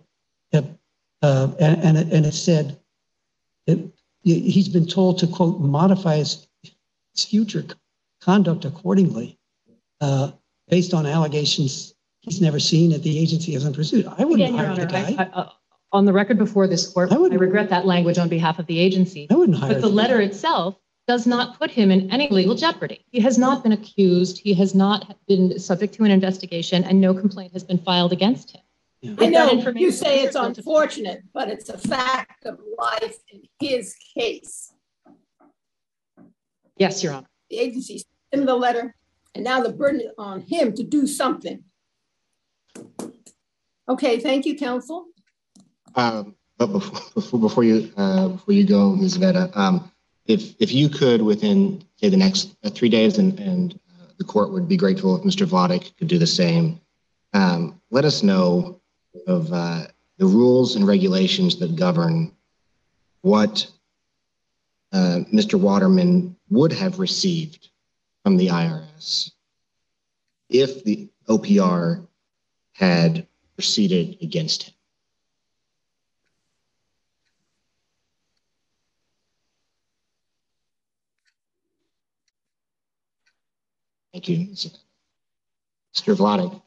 and it said that he's been told to, quote, modify his future conduct accordingly based on allegations he's never seen that the agency hasn't pursued. I wouldn't hire the guy. On the record before this court, I regret that language on behalf of the agency. I wouldn't hire. But the letter itself does not put him in any legal jeopardy. He has not been accused. He has not been subject to an investigation, and no complaint has been filed against him. Yeah. I know you say it's unfortunate, but it's a fact of life in his case. Yes, Your Honor. The agency sent him the letter, and now the burden is on him to do something. Okay, thank you, counsel. But before you go, Ms. Veta, if you could within, say, the next 3 days, and the court would be grateful if Mr. Vladeck could do the same, let us know of the rules and regulations that govern what Mr. Waterman would have received from the IRS if the OPR had proceeded against him. Thank you. Mr. Vladeck.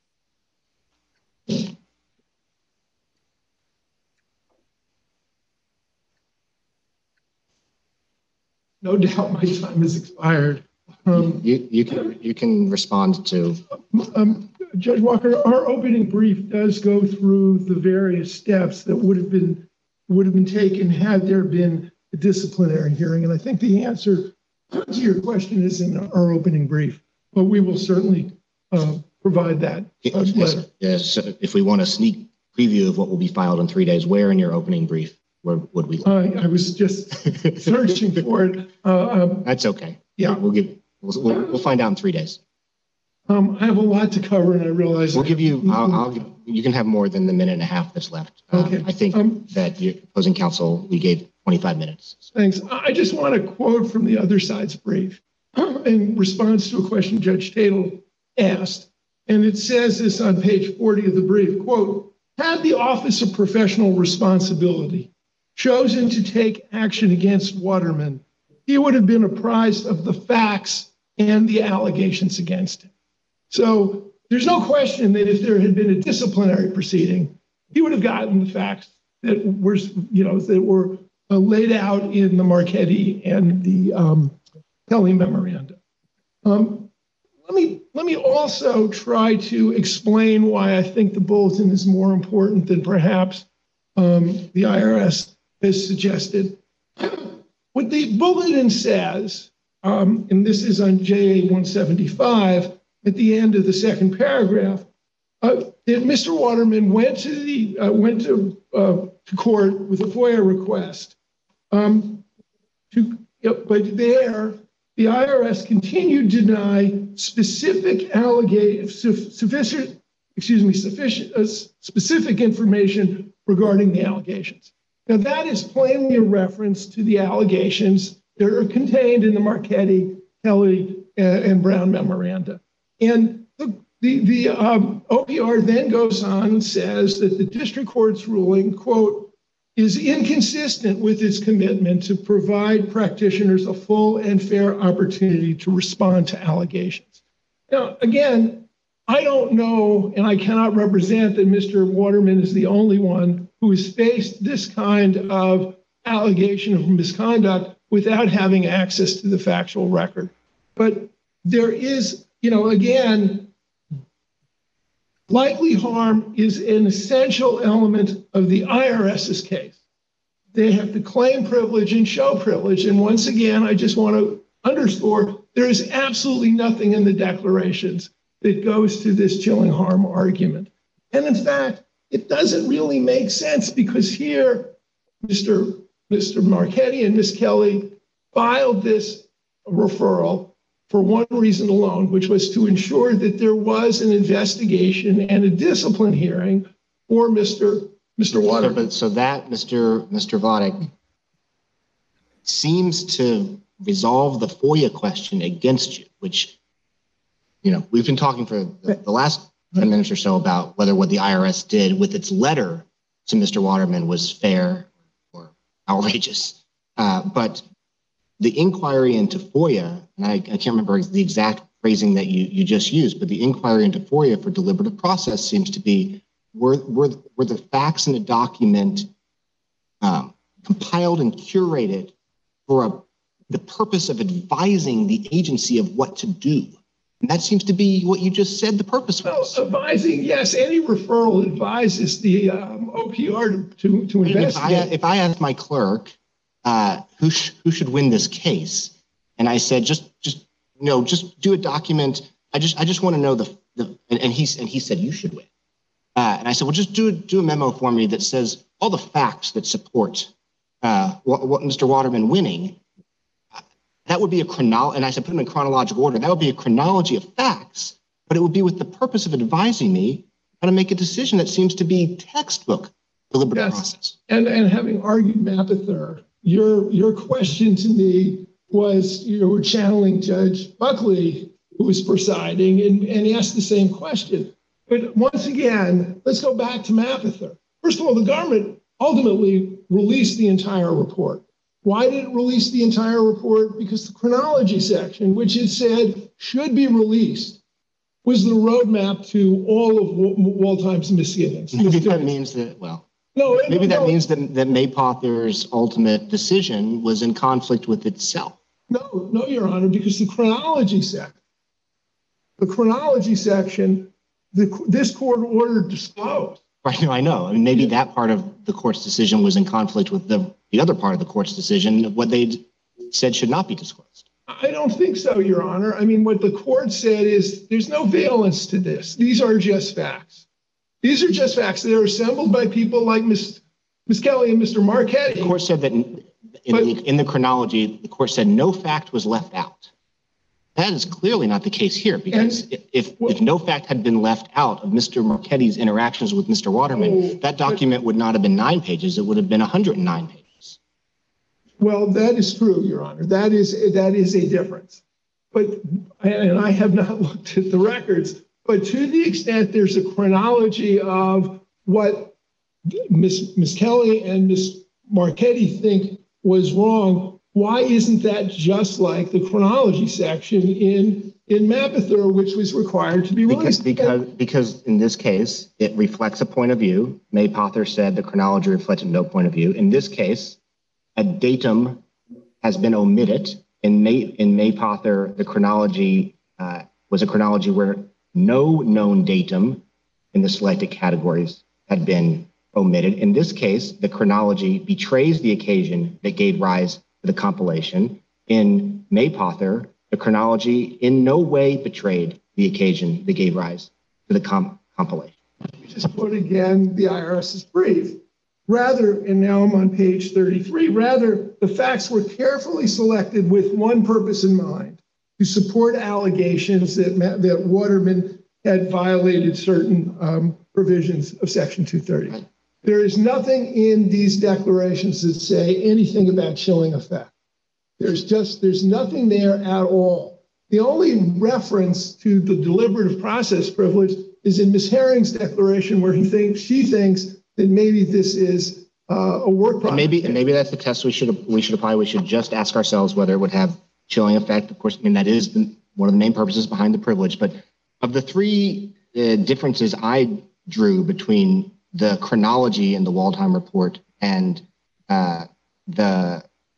No doubt my time has expired. You can respond to. Judge Walker, our opening brief does go through the various steps that would have been taken had there been a disciplinary hearing, and I think the answer to your question is in our opening brief, but we will certainly provide that letter. Yes. So if we want a sneak preview of what will be filed in 3 days, where in your opening brief would we? I was just searching for it. That's okay. Yeah, we'll find out in 3 days. I have a lot to cover, and I realize we'll give you. You can have more than the minute and a half that's left. Okay. I think that your opposing counsel, we gave 25 minutes. Thanks. I just want to quote from the other side's brief in response to a question Judge Tatel asked, and it says this on page 40 of the brief, quote, had the Office of Professional Responsibility chosen to take action against Waterman, he would have been apprised of the facts and the allegations against him. So there's no question that if there had been a disciplinary proceeding, he would have gotten the facts that were, laid out in the Marchetti and the Kelly memoranda. Let me also try to explain why I think the bulletin is more important than perhaps the IRS has suggested. What the bulletin says, and this is on JA 175, at the end of the second paragraph, that Mr. Waterman went to court with a FOIA request. But there, the IRS continued to deny specific information regarding the allegations. Now, that is plainly a reference to the allegations that are contained in the Marchetti, Kelly, and Brown memoranda. And the OPR then goes on and says that the district court's ruling, quote, is inconsistent with its commitment to provide practitioners a full and fair opportunity to respond to allegations. Now, again, I don't know, and I cannot represent that Mr. Waterman is the only one who has faced this kind of allegation of misconduct without having access to the factual record. But there is, again, Likely harm is an essential element of the IRS's case. They have to claim privilege and show privilege. And once again, I just want to underscore, there is absolutely nothing in the declarations that goes to this chilling harm argument. And in fact, it doesn't really make sense because here, Mr. Marchetti and Ms. Kelly filed this referral for one reason alone, which was to ensure that there was an investigation and a discipline hearing for Mr. Waterman. So that, Mr. Vladeck, seems to resolve the FOIA question against you, which, you know, we've been talking for the last 10 minutes or so about whether what the IRS did with its letter to Mr. Waterman was fair or outrageous. But the inquiry into FOIA, and I can't remember the exact phrasing that you just used, but the inquiry into FOIA for deliberative process seems to be, were the facts in the document compiled and curated for the purpose of advising the agency of what to do? And that seems to be what you just said the purpose was. Well, advising, yes, any referral advises the OPR to investigate. If I asked my clerk who should win this case, and I said just do a document. I just want to know and he said you should win. And I said, well, just do a memo for me that says all the facts that support what Mr. Waterman winning. That would be a chronology, and I said put them in chronological order. That would be a chronology of facts, but it would be with the purpose of advising me how to make a decision that seems to be textbook deliberative process. And having argued Mapother, your question to me was you were channeling Judge Buckley, who was presiding, and asked the same question. But once again, let's go back to Mapother. First of all, the government ultimately released the entire report. Why did it release the entire report? Because the chronology section, which it said should be released, was the roadmap to all of Waldheim's misgivings. Maybe that means that, that means that Maypother's ultimate decision was in conflict with itself. No, Your Honor, because the chronology section, this court ordered disclosed. Right, I know. I mean, maybe that part of the court's decision was in conflict with the other part of the court's decision, what they said should not be disclosed. I don't think so, Your Honor. I mean, what the court said is there's no valence to this. These are just facts. These are just facts that are assembled by people like Ms. Kelly and Mr. Marchetti. The court said that in the chronology, the court said no fact was left out. That is clearly not the case here, because if no fact had been left out of Mr. Marchetti's interactions with Mr. Waterman, that document would not have been 9 pages. It would have been 109 pages. Well, that is true, Your Honor. That is a difference. And I have not looked at the records, but to the extent there's a chronology of what Ms. Kelly and Ms. Marchetti think was wrong, why isn't that just like the chronology section in Mapother, which was required to be released? Because in this case, it reflects a point of view. Maypother said the chronology reflected no point of view. In this case, a datum has been omitted. In Maypother, the chronology was a chronology where no known datum in the selected categories had been omitted. In this case, the chronology betrays the occasion that gave rise to the compilation. In Maypother, the chronology in no way betrayed the occasion that gave rise to the compilation. Just put again the IRS's brief. Rather, and now I'm on page 33, rather, the facts were carefully selected with one purpose in mind, to support allegations that Waterman had violated certain provisions of Section 230. Right. There is nothing in these declarations that say anything about chilling effect. There's nothing there at all. The only reference to the deliberative process privilege is in Ms. Herring's declaration, where she thinks that maybe this is a work product. And maybe that's the test we should apply. We should just ask ourselves whether it would have chilling effect. Of course, I mean, that is one of the main purposes behind the privilege. But of the three differences I drew between the chronology in the Waldheim report and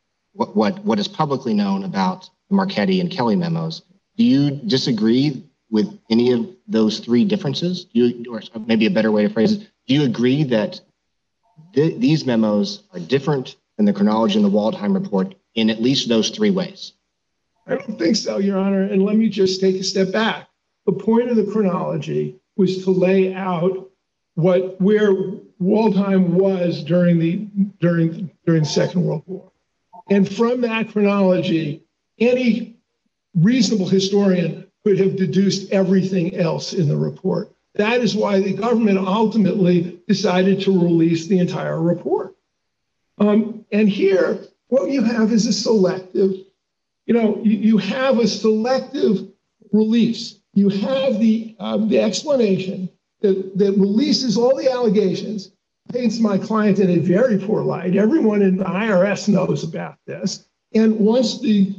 what is publicly known about the Marchetti and Kelly memos, do you disagree with any of those three differences? Or maybe a better way to phrase it, do you agree that these memos are different than the chronology in the Waldheim report in at least those three ways? I don't think so, Your Honor. And let me just take a step back. The point of the chronology was to lay out where Waldheim was during the Second World War. And from that chronology, any reasonable historian could have deduced everything else in the report. That is why the government ultimately decided to release the entire report. And here, what you have is a selective, you have a selective release. You have the explanation that releases all the allegations, paints my client in a very poor light. Everyone in the IRS knows about this. And once the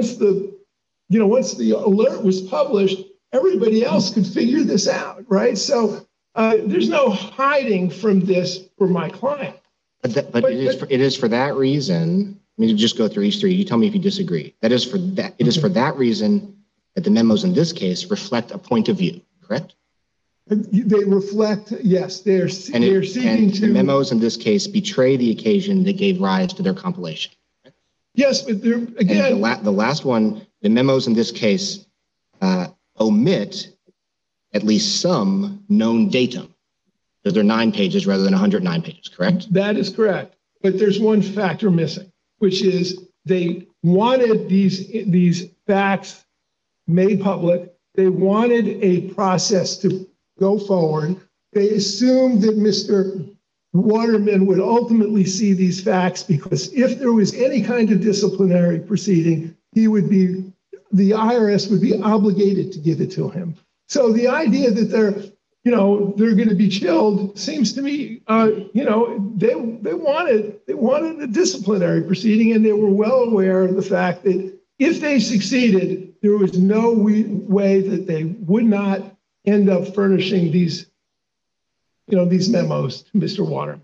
alert was published, everybody else could figure this out, right? So there's no hiding from this for my client. But it is for that reason. Let me just go through each three. You tell me if you disagree. It is for that reason that the memos in this case reflect a point of view, correct? They reflect, yes, they're seeking to. The memos in this case betray the occasion that gave rise to their compilation. Yes, but they're, again. And the last one, the memos in this case omit at least some known datum. Because they're 9 pages rather than 109 pages, correct? That is correct. But there's one factor missing, which is they wanted these facts made public. They wanted a process to go forward. They assumed that Mr. Waterman would ultimately see these facts because if there was any kind of disciplinary proceeding, the IRS would be obligated to give it to him. So the idea that they're going to be chilled seems to me, they wanted a disciplinary proceeding, and they were well aware of the fact that if they succeeded, there was no way that they would not end up furnishing these memos to Mr. Waterman.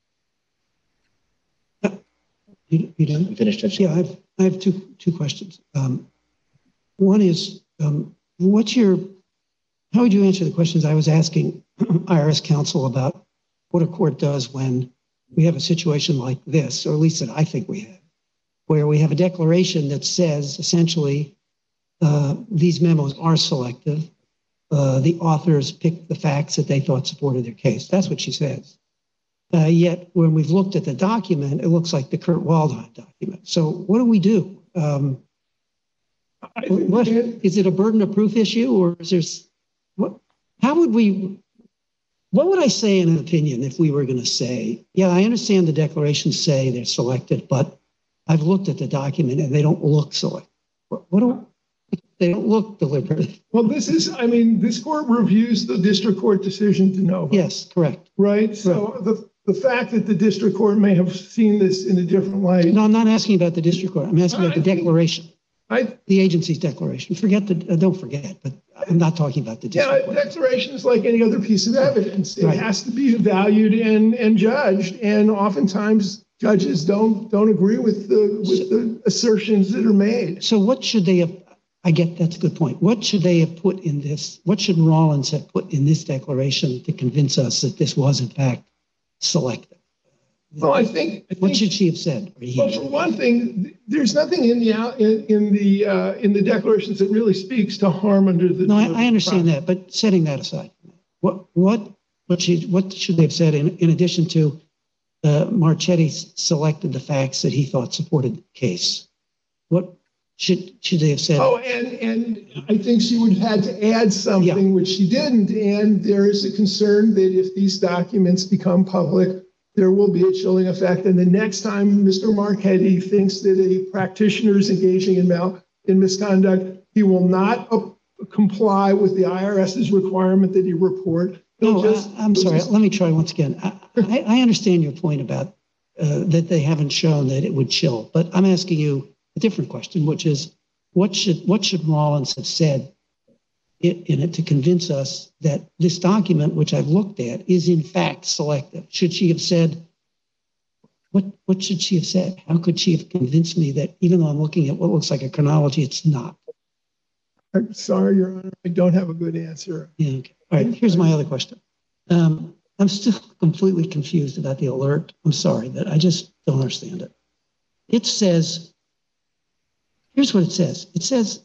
You done? Finished, Judge? Yeah, I have two questions. One is, how would you answer the questions I was asking IRS counsel about what a court does when we have a situation like this, or at least that I think we have, where we have a declaration that says essentially these memos are selective. The authors picked the facts that they thought supported their case. That's what she says. Yet when we've looked at the document, it looks like the Kurt Waldheim document. So what do we do? Is it a burden of proof issue, or is there? What would I say in an opinion if we were going to say, yeah, I understand the declarations say they're selected, but I've looked at the document and they don't look selected. They don't look deliberate. Well, this court reviews the district court decision to know. Yes, correct. Right. So the fact that the district court may have seen this in a different light. No, I'm not asking about the district court. I'm asking about the declaration. The agency's declaration. Don't forget, but I'm not talking about the district court. Declaration is like any other piece of evidence. It has to be valued and judged. And oftentimes judges don't agree with the assertions that are made. So what should they have? I get that's a good point. What should they have put in this? What should Rollins have put in this declaration to convince us that this was in fact selective? Well, I think what should she have said? Well, for one thing, there's nothing in the declarations that really speaks to harm under the. No, I understand that, but setting that aside, what should they have said in addition to Marchetti selected the facts that he thought supported the case? What should they have said? Oh, and I think she would have had to add something, which she didn't. And there is a concern that if these documents become public, there will be a chilling effect. And the next time Mr. Marchetti thinks that a practitioner is engaging in misconduct, he will not comply with the IRS's requirement that he report. I'm sorry. Let me try once again. I understand your point about that they haven't shown that it would chill, but I'm asking you a different question, which is what should Rollins have said in it to convince us that this document, which I've looked at, is in fact selective? Should she have said, what should she have said? How could she have convinced me that even though I'm looking at what looks like a chronology, it's not? I'm sorry, Your Honor, I don't have a good answer. Yeah, okay. All right, here's my other question. I'm still completely confused about the alert. I'm sorry, that I just don't understand it. It says, here's what it says. It says,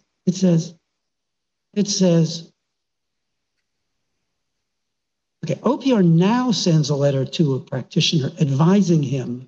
okay, OPR now sends a letter to a practitioner advising him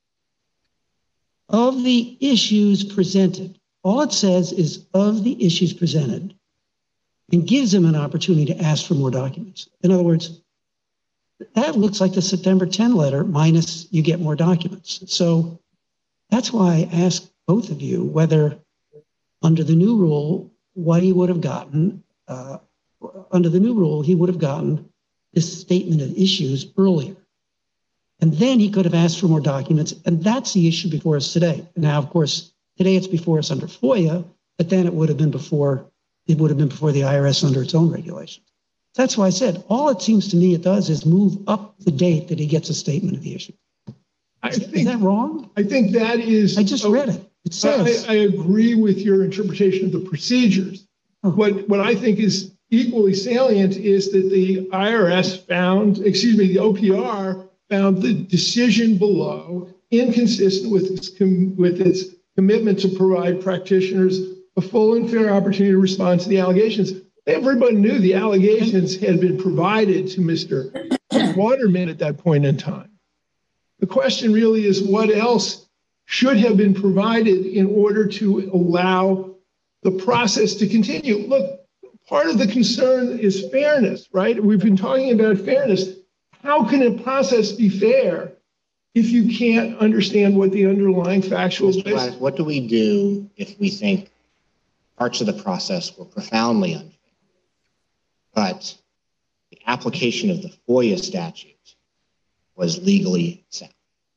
of the issues presented. All it says is of the issues presented and gives him an opportunity to ask for more documents. In other words, that looks like the September 10 letter minus you get more documents. So that's why I asked both of you whether under the new rule, what he would have gotten, under the new rule, he would have gotten this statement of issues earlier. And then he could have asked for more documents. And that's the issue before us today. Now, of course, today it's before us under FOIA, but then it would have been before the IRS under its own regulations. That's why I said, all it seems to me it does is move up the date that he gets a statement of the issue. Is that wrong? I think that is. I just read it. It says. I agree with your interpretation of the procedures. Oh. What I think is equally salient is that the IRS found, the OPR found the decision below inconsistent with its commitment to provide practitioners a full and fair opportunity to respond to the allegations. Everybody knew the allegations had been provided to Mr. Waterman at that point in time. The question really is what else should have been provided in order to allow the process to continue. Look, part of the concern is fairness, right? We've been talking about fairness. How can a process be fair if you can't understand what the underlying factual basis? What do we do if we think parts of the process were profoundly unfair, but the application of the FOIA statute was legally sound?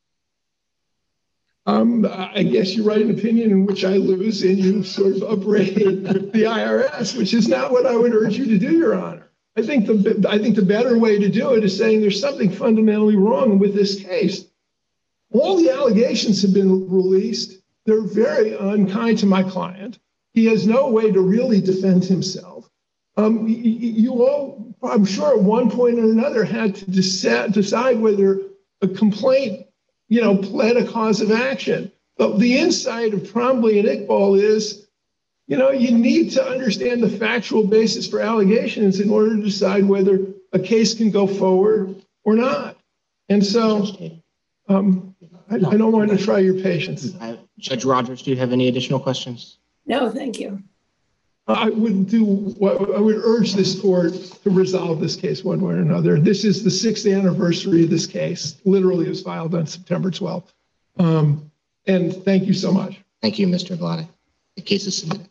I guess you write an opinion in which I lose and you sort of upbraid the IRS, which is not what I would urge you to do, Your Honor. I think the better way to do it is saying there's something fundamentally wrong with this case. All the allegations have been released. They're very unkind to my client. He has no way to really defend himself. You all, I'm sure at one point or another, had to decide whether a complaint, pled a cause of action. But the insight of Trombley and Iqbal is, you need to understand the factual basis for allegations in order to decide whether a case can go forward or not. And so I don't want to try your patience. Judge Rogers, do you have any additional questions? No, thank you. I would urge this court to resolve this case one way or another. This is the 6th anniversary of this case. Literally, it was filed on September 12th. And thank you so much. Thank you, Mr. Vlade. The case is submitted.